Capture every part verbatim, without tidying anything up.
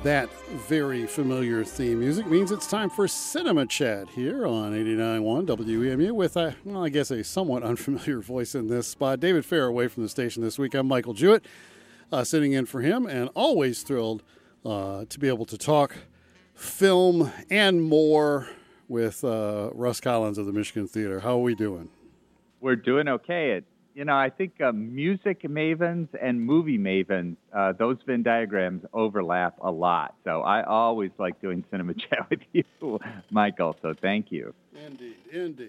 That very familiar theme music means it's time for Cinema Chat here on eighty-nine point one W E M U with, a, well, I guess, a somewhat unfamiliar voice in this spot. David Fair away from the station this week. I'm Michael Jewett, uh, sitting in for him, and always thrilled uh, to be able to talk film and more with uh, Russ Collins of the Michigan Theater. How are we doing? We're doing okay. It, you know, I think uh, music mavens and movie mavens, uh, those Venn diagrams overlap a lot. So I always like doing Cinema Chat with you, Michael. So thank you. Indeed, indeed.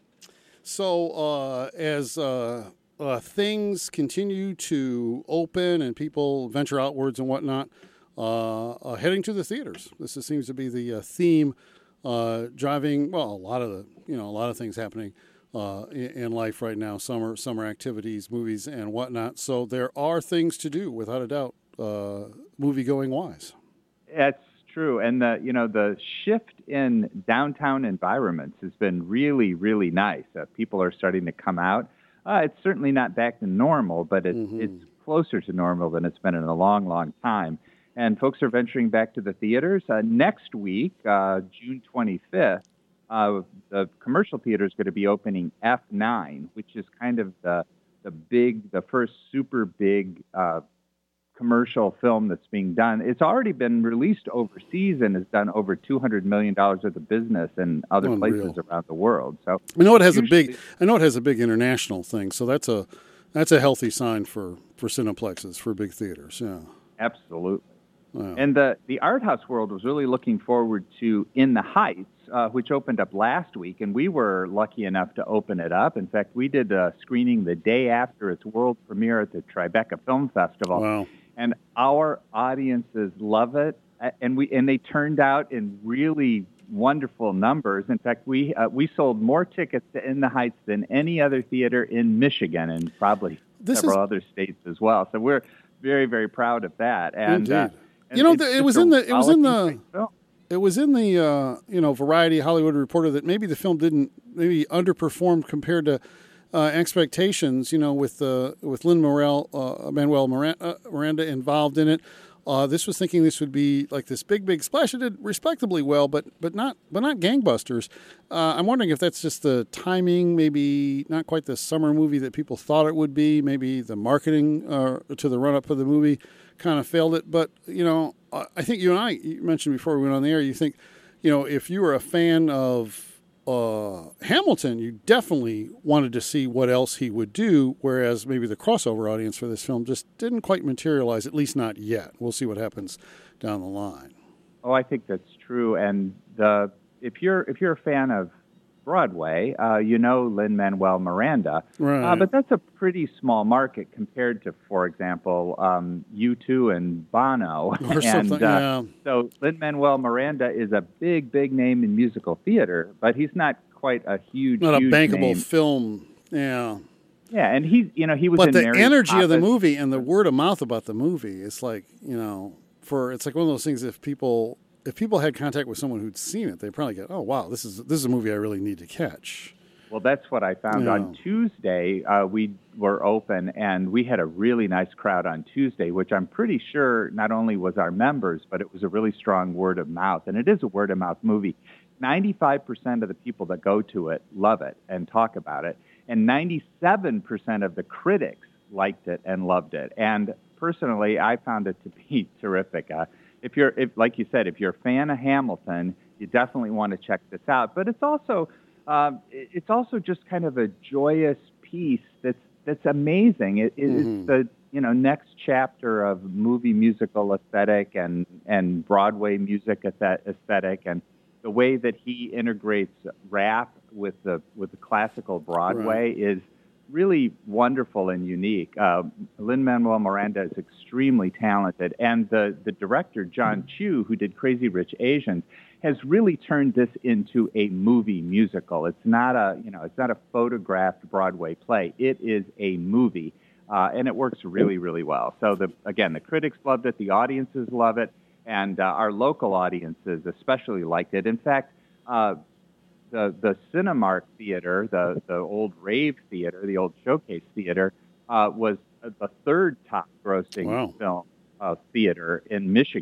So uh, as uh, uh, things continue to open and people venture outwards and whatnot, uh, uh, heading to the theaters. This is, seems to be the uh, theme uh, driving, well, a lot of the, you know, a lot of things happening Uh, in, in life right now, summer summer activities, movies, and whatnot. So there are things to do, without a doubt, uh, movie-going wise. That's true, and the you know the shift in downtown environments has been really really nice. Uh, people are starting to come out. Uh, it's certainly not back to normal, but it's mm-hmm. it's closer to normal than it's been in a long long time. And folks are venturing back to the theaters uh, next week, uh, June twenty-fifth. Uh, the commercial theater is going to be opening F nine, which is kind of the the big, the first super big uh, commercial film that's being done. It's already been released overseas and has done over two hundred million dollars worth of business in other Unreal. places around the world. So I know it has usually, a big. I know it has a big international thing. So that's a that's a healthy sign for, for Cineplexes, for big theaters. Yeah, absolutely. Wow. And the the art house world was really looking forward to In the Heights, uh, which opened up last week, and we were lucky enough to open it up. In fact, we did a screening the day after its world premiere at the Tribeca Film Festival. Wow. And our audiences love it, and we and they turned out in really wonderful numbers. In fact, we uh, we sold more tickets to In the Heights than any other theater in Michigan and probably this several is... other states as well. So we're very, very proud of that. And, Indeed. Uh, You know, the, it was in the it was in the it was in the uh, you know Variety Hollywood Reporter that maybe the film didn't maybe underperformed compared to uh, expectations. You know, with uh, with Lin Manuel uh, Manuel Miranda, uh, Miranda involved in it. Uh, this was thinking this would be like this big big splash. It did respectably well, but but not but not gangbusters. Uh, I'm wondering if that's just the timing, maybe not quite the summer movie that people thought it would be. Maybe the marketing uh, to the run up of the movie kind of failed it. But, you know, I think you and I, you mentioned before we went on the air, you think, you know, if you were a fan of uh, Hamilton, you definitely wanted to see what else he would do, whereas maybe the crossover audience for this film just didn't quite materialize, at least not yet. We'll see what happens down the line. Oh, I think that's true. And the if you're if you're a fan of Broadway, uh, you know Lin-Manuel Miranda, right. uh, but that's a pretty small market compared to, for example, um, U two and Bono. Or and something, uh, yeah. So Lin-Manuel Miranda is a big, big name in musical theater, but he's not quite a huge, not huge a bankable name. film. Yeah, yeah, and he's you know he was. But in the Mary energy Poppins. of the movie and the word of mouth about the movie, it's like you know, for it's like one of those things. If people if people had contact with someone who'd seen it, they probably get, oh wow, this is this is a movie I really need to catch. Well, that's what I found. Yeah. On Tuesday, uh, we were open, and we had a really nice crowd on Tuesday, which I'm pretty sure not only was our members, but it was a really strong word of mouth. And it is a word of mouth movie. ninety-five percent of the people that go to it love it and talk about it. And ninety-seven percent of the critics liked it and loved it. And personally, I found it to be terrific. Uh, if you're, if, like you said, if you're a fan of Hamilton, you definitely want to check this out. But it's also... Um, it's also just kind of a joyous piece that's that's amazing. It, it, mm-hmm. It's the you know next chapter of movie musical aesthetic and, and Broadway music aesthetic, and the way that he integrates rap with the with the classical Broadway right. is really wonderful and unique. Uh, Lin-Manuel Miranda is extremely talented, and the the director John Chu, who did Crazy Rich Asians, has really turned this into a movie musical. It's not a, you know, it's not a photographed Broadway play. It is a movie, uh, and it works really, really well. So, the again, the critics loved it, the audiences love it, and uh, our local audiences especially liked it. In fact, uh, the the Cinemark Theater, the the old Rave Theater, the old Showcase Theater, uh, was the third top-grossing wow. film uh, theater in Michigan.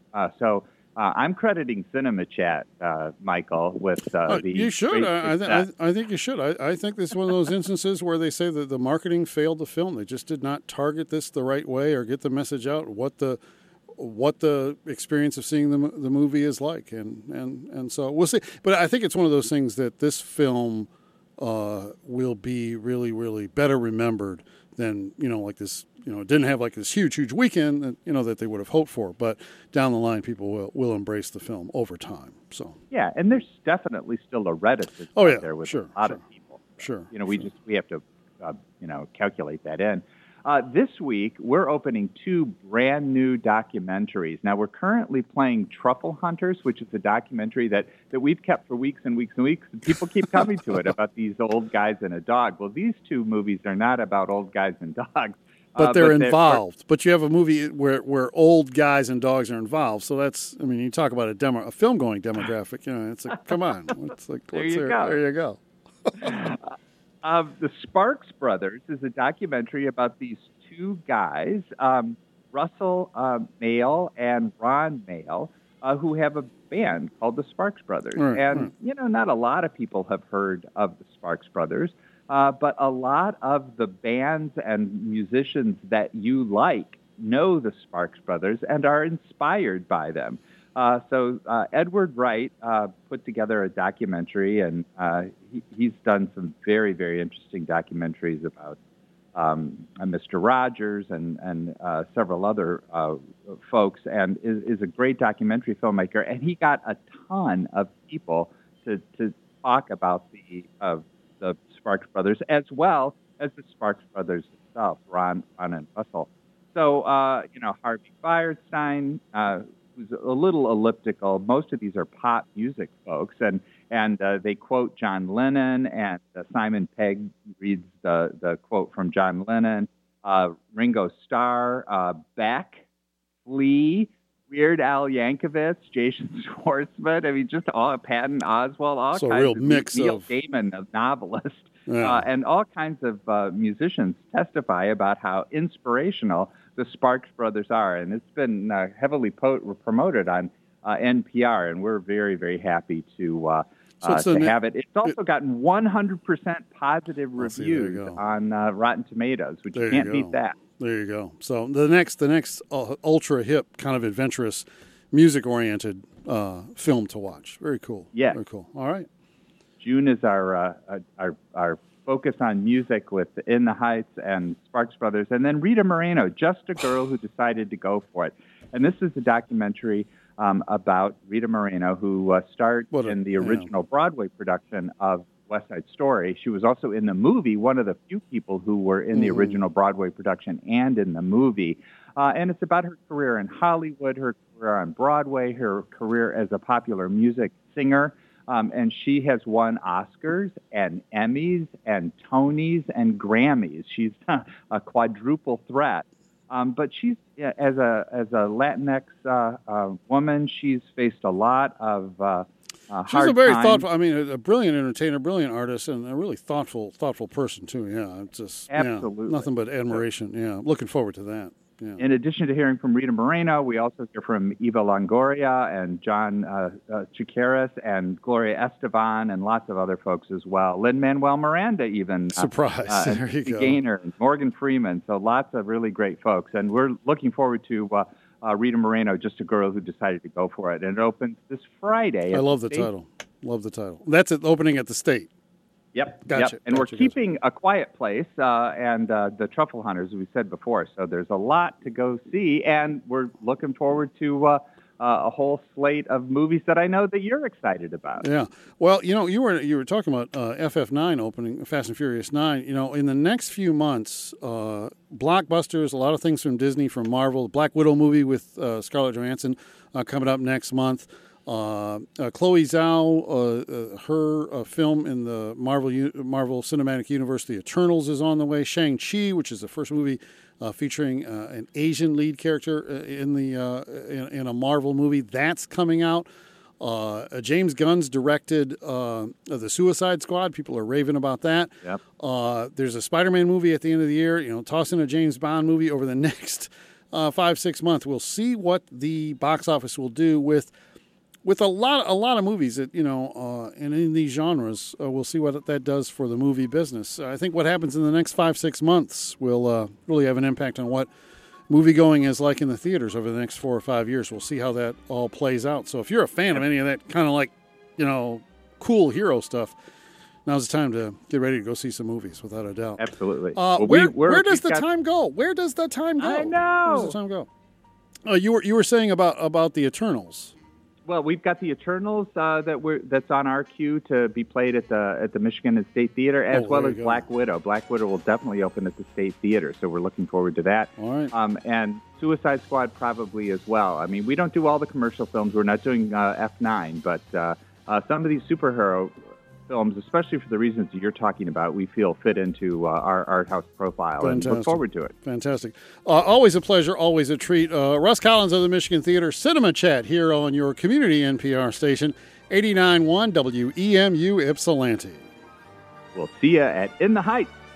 Uh, so uh, I'm crediting Cinema Chat, uh, Michael, with uh, uh, the. You should. I, I, th- I think you should. I, I think this is one of those instances where they say that the marketing failed the film. They just did not target this the right way or get the message out. What the what the experience of seeing the the movie is like, and and and so we'll see. But I think it's one of those things that this film uh, will be really, really better remembered than, you know, like this. You know, it didn't have like this huge, huge weekend that, you know, that they would have hoped for. But down the line, people will will embrace the film over time. So yeah, and there's definitely still a reticence oh, yeah, there with sure, a lot sure, of people. Sure, you know, we sure. just we have to uh, you know calculate that in. Uh, this week, we're opening two brand new documentaries. Now, we're currently playing Truffle Hunters, which is a documentary that, that we've kept for weeks and weeks and weeks. And people keep coming to it about these old guys and a dog. Well, these two movies are not about old guys and dogs. But they're uh, but involved. But you have a movie where, where old guys and dogs are involved. So that's, I mean, you talk about a demo, a film-going demographic. You know, it's like, come on. It's like, there, what's you there? go. there you go. uh, the Sparks Brothers is a documentary about these two guys, um, Russell uh, Mael and Ron Mael, uh, who have a band called the Sparks Brothers. Right, and, right. you know, not a lot of people have heard of the Sparks Brothers. Uh, but a lot of the bands and musicians that you like know the Sparks Brothers and are inspired by them. Uh, so uh, Edward Wright uh, put together a documentary, and uh, he, he's done some very, very interesting documentaries about um, Mister Rogers and, and uh, several other uh, folks, and is, is a great documentary filmmaker. And he got a ton of people to, to talk about the uh, the Sparks Brothers, as well as the Sparks Brothers themselves, Ron, Ron and Russell. So, uh, you know, Harvey Firestein, uh, who's a little elliptical. Most of these are pop music folks, and and uh, they quote John Lennon, and uh, Simon Pegg reads the, the quote from John Lennon, uh, Ringo Starr, uh, Beck, Flea, Weird Al Yankovic, Jason Schwartzman. I mean, just all Patton Oswalt, all so kinds a real of mix Neil of Gaiman, a novelist, yeah. uh, and all kinds of uh, musicians testify about how inspirational the Sparks Brothers are, and it's been uh, heavily po- promoted on uh, N P R, and we're very, very happy to uh, so uh, to ne- have it. It's also it, gotten one hundred percent positive I'll reviews on uh, Rotten Tomatoes, which there you can't you beat that. There you go. So the next, the next uh, ultra hip, kind of adventurous, music-oriented uh, film to watch. Very cool. Yeah. Very cool. All right. June is our uh, our our focus on music with In the Heights and Sparks Brothers, and then Rita Moreno, Just a Girl Who Decided to Go for It. And this is a documentary um, about Rita Moreno, who uh, starred a, in the original yeah. Broadway production of West Side Story. She was also in the movie, one of the few people who were in the mm-hmm. original Broadway production and in the movie. Uh, and it's about her career in Hollywood, her career on Broadway, her career as a popular music singer. Um, and she has won Oscars and Emmys and Tonys and Grammys. She's a quadruple threat. Um, but she's, as a as a Latinx uh, uh, woman, she's faced a lot of uh, uh, She's hard a very times. thoughtful, I mean, a, a brilliant entertainer, brilliant artist, and a really thoughtful thoughtful person, too. Yeah, it's just Absolutely. Yeah, nothing but admiration. Yeah, looking forward to that. Yeah. In addition to hearing from Rita Moreno, we also hear from Eva Longoria and John uh, uh, Chiqueras and Gloria Esteban and lots of other folks as well. Lin-Manuel Miranda even. Surprise. Uh, uh, there you go. Gaynor and Morgan Freeman. So lots of really great folks. And we're looking forward to uh, uh, Rita Moreno, Just a Girl Who Decided to Go for It. And it opens this Friday. I love the, the title. Love the title. That's it, opening at the State. Yep. Gotcha. Yep. And gotcha, we're keeping gotcha. A Quiet Place uh, and uh, the Truffle Hunters, as we said before. So there's a lot to go see, and we're looking forward to uh, uh, a whole slate of movies that I know that you're excited about. Yeah. Well, you know, you were you were talking about uh, F F nine opening, Fast and Furious nine. You know, in the next few months, uh, blockbusters, a lot of things from Disney, from Marvel, the Black Widow movie with uh, Scarlett Johansson uh, coming up next month. Uh, uh, Chloe Zhao, uh, uh, her uh, film in the Marvel U- Marvel Cinematic Universe, The Eternals, is on the way. Shang-Chi, which is the first movie uh, featuring uh, an Asian lead character uh, in the uh, in, in a Marvel movie, that's coming out. Uh, James Gunn's directed uh, The Suicide Squad. People are raving about that. Yep. Uh, there's a Spider-Man movie at the end of the year. You know, toss in a James Bond movie over the next uh, five, six months. We'll see what the box office will do with with a lot, a lot of movies that, you know, uh, and in these genres. Uh, we'll see what that does for the movie business. I think what happens in the next five, six months will uh, really have an impact on what movie going is like in the theaters over the next four or five years. We'll see how that all plays out. So if you're a fan of any of that kind of like, you know, cool hero stuff, now's the time to get ready to go see some movies, without a doubt. Absolutely. Uh, well, where we, where does the got... time go? Where does the time go? I know. Where does the time go? Uh, you were you were saying about, about the Eternals. Well, we've got the Eternals uh, that we're that's on our queue to be played at the at the Michigan State Theater, as oh, well as go. Black Widow. Black Widow will definitely open at the State Theater, so we're looking forward to that. All right. Um, and Suicide Squad probably as well. I mean, we don't do all the commercial films. We're not doing uh, F nine, but uh, uh, some of these superhero films, especially for the reasons that you're talking about, we feel fit into uh, our art house profile. Fantastic. And look forward to it. Fantastic. Uh, always a pleasure, always a treat. Uh, Russ Collins of the Michigan Theater Cinema Chat here on your community N P R station, eighty-nine point one W E M U Ypsilanti. We'll see you at In the Heights.